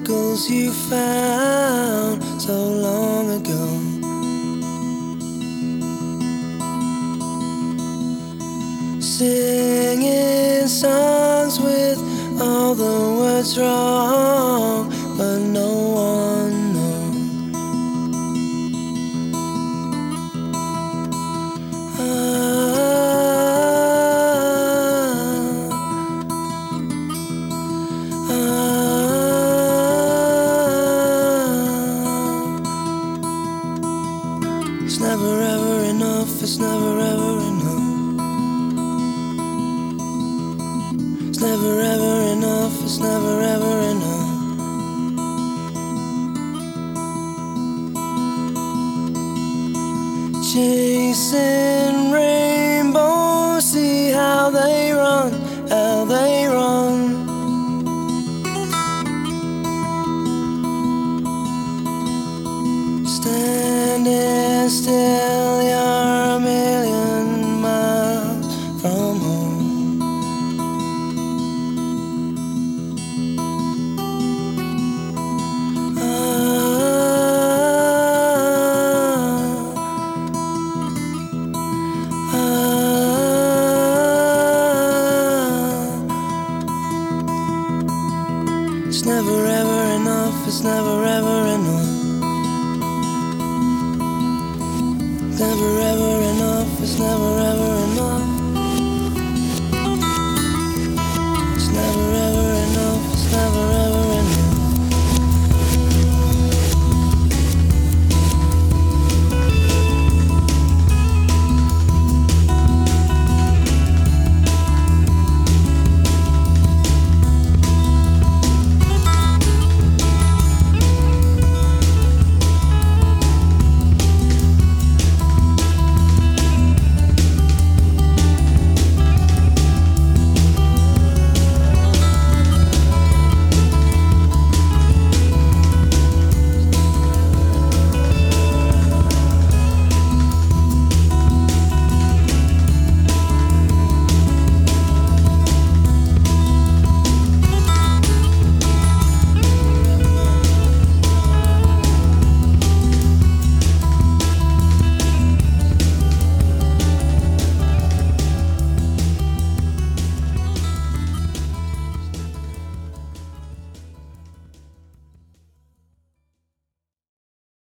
circles you found so long ago. Singing songs with all the words wrong, but no one knows. It's never ever enough, it's never ever enough. It's never ever enough, it's never ever enough. Chasing rainbows, see how they run, how they run. Standing still, you're a million miles from home. It's never ever enough, it's never ever enough. It's never ever enough, it's never ever enough. It's never ever enough, it's never ever